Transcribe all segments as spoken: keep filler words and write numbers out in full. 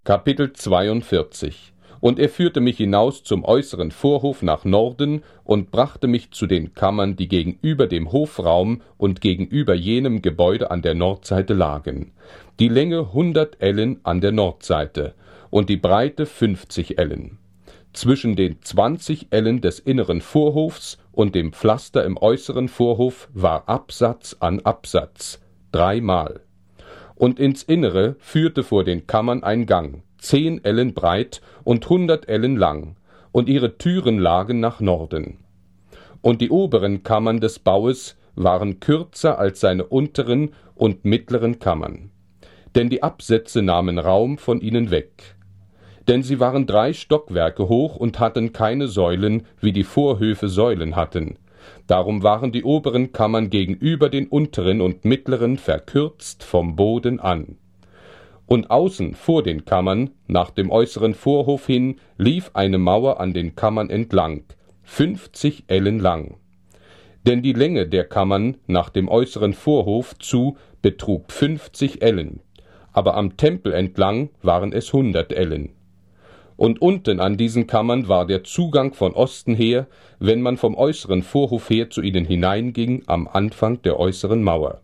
Kapitel zweiundvierzig. Und er führte mich hinaus zum äußeren Vorhof nach Norden und brachte mich zu den Kammern, die gegenüber dem Hofraum und gegenüber jenem Gebäude an der Nordseite lagen. Die Länge hundert Ellen an der Nordseite und die Breite fünfzig Ellen. Zwischen den zwanzig Ellen des inneren Vorhofs und dem Pflaster im äußeren Vorhof war Absatz an Absatz, dreimal. Und ins Innere führte vor den Kammern ein Gang, zehn Ellen breit und hundert Ellen lang, und ihre Türen lagen nach Norden. Und die oberen Kammern des Baues waren kürzer als seine unteren und mittleren Kammern, denn die Absätze nahmen Raum von ihnen weg. Denn sie waren drei Stockwerke hoch und hatten keine Säulen, wie die Vorhöfe Säulen hatten. Darum waren die oberen Kammern gegenüber den unteren und mittleren verkürzt vom Boden an. Und außen vor den Kammern, nach dem äußeren Vorhof hin, lief eine Mauer an den Kammern entlang, fünfzig Ellen lang. Denn die Länge der Kammern nach dem äußeren Vorhof zu betrug fünfzig Ellen, aber am Tempel entlang waren es hundert Ellen. Und unten an diesen Kammern war der Zugang von Osten her, wenn man vom äußeren Vorhof her zu ihnen hineinging, am Anfang der äußeren Mauer.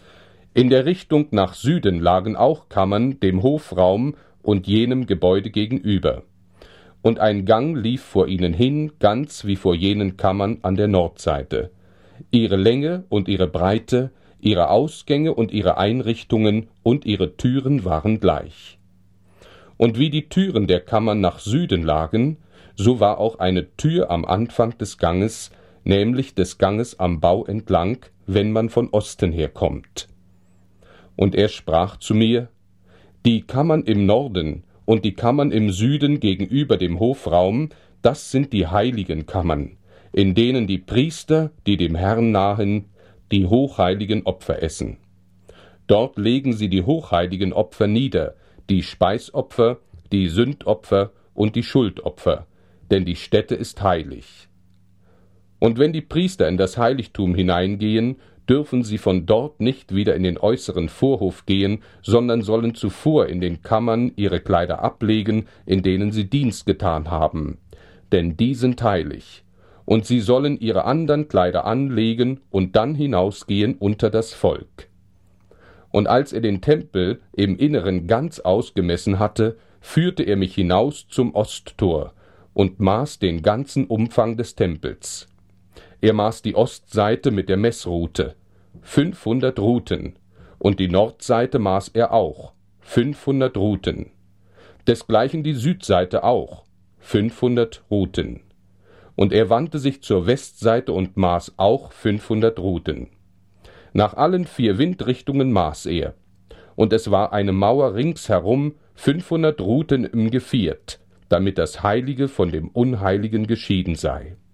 In der Richtung nach Süden lagen auch Kammern dem Hofraum und jenem Gebäude gegenüber. Und ein Gang lief vor ihnen hin, ganz wie vor jenen Kammern an der Nordseite. Ihre Länge und ihre Breite, ihre Ausgänge und ihre Einrichtungen und ihre Türen waren gleich. Und wie die Türen der Kammern nach Süden lagen, so war auch eine Tür am Anfang des Ganges, nämlich des Ganges am Bau entlang, wenn man von Osten herkommt. Und er sprach zu mir: Die Kammern im Norden und die Kammern im Süden gegenüber dem Hofraum, das sind die heiligen Kammern, in denen die Priester, die dem Herrn nahen, die hochheiligen Opfer essen. Dort legen sie die hochheiligen Opfer nieder, die Speisopfer, die Sündopfer und die Schuldopfer, denn die Stätte ist heilig. Und wenn die Priester in das Heiligtum hineingehen, dürfen sie von dort nicht wieder in den äußeren Vorhof gehen, sondern sollen zuvor in den Kammern ihre Kleider ablegen, in denen sie Dienst getan haben, denn die sind heilig. Und sie sollen ihre andern Kleider anlegen und dann hinausgehen unter das Volk. Und als er den Tempel im Inneren ganz ausgemessen hatte, führte er mich hinaus zum Osttor und maß den ganzen Umfang des Tempels. Er maß die Ostseite mit der Messrute, fünfhundert Ruten, und die Nordseite maß er auch, fünfhundert Ruten. Desgleichen die Südseite auch, fünfhundert Ruten. Und er wandte sich zur Westseite und maß auch fünfhundert Ruten. Nach allen vier Windrichtungen maß er, und es war eine Mauer ringsherum, fünfhundert Ruten im Geviert, damit das Heilige von dem Unheiligen geschieden sei.